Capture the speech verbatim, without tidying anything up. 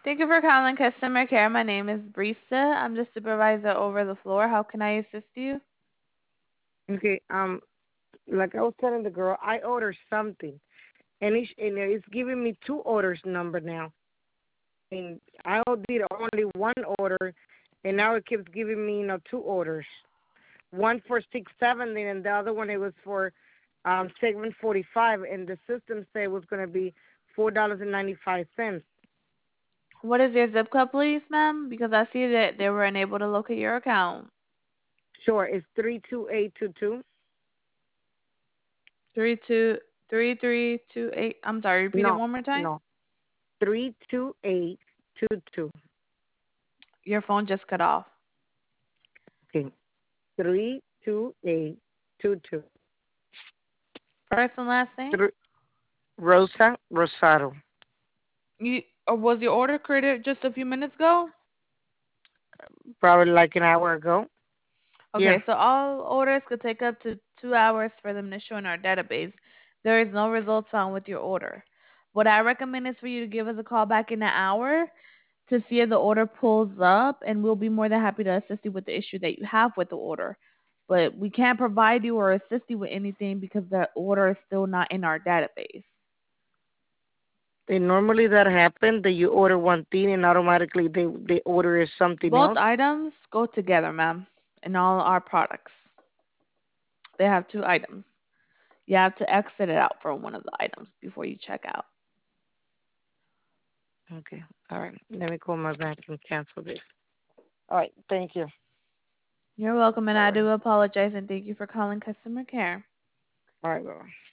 Thank you for calling customer care. My name is Brisa. I'm the supervisor over the floor. How can I assist you? Okay, um, like I was telling the girl, I ordered something, and it's and it's giving me two orders number now, and I did only one order, and now it keeps giving me you know two orders, one for six seventy, and the other one it was for um segment forty five, and the system said it was going to be four dollars and ninety five cents. What is your zip code, please, ma'am? Because I see that they were unable to locate your account. Sure, it's three two eight two two. Three two three three two eight. I'm sorry. Repeat it No, one more time. no, three two eight two two. Your phone just cut off. Okay, three two eight two two. First and last name. Rosa Rosado. You or was your order created just a few minutes ago? Probably like an hour ago. Yeah. Okay, so all orders could take up to two hours for them to show in our database. There is no results found with your order. What I recommend is for you to give us a call back in an hour to see if the order pulls up, and we'll be more than happy to assist you with the issue that you have with the order. But we can't provide you or assist you with anything because the order is still not in our database. And normally that happens that you order one thing and automatically they they order is something Both else. items go together, ma'am, in all our products. They have two items. You have to exit it out from one of the items before you check out. Okay. All right. Let me call my bank and cancel this. All right. Thank you. You're welcome, and Bye I bye. do apologize and thank you for calling customer care. All right. Bye bye.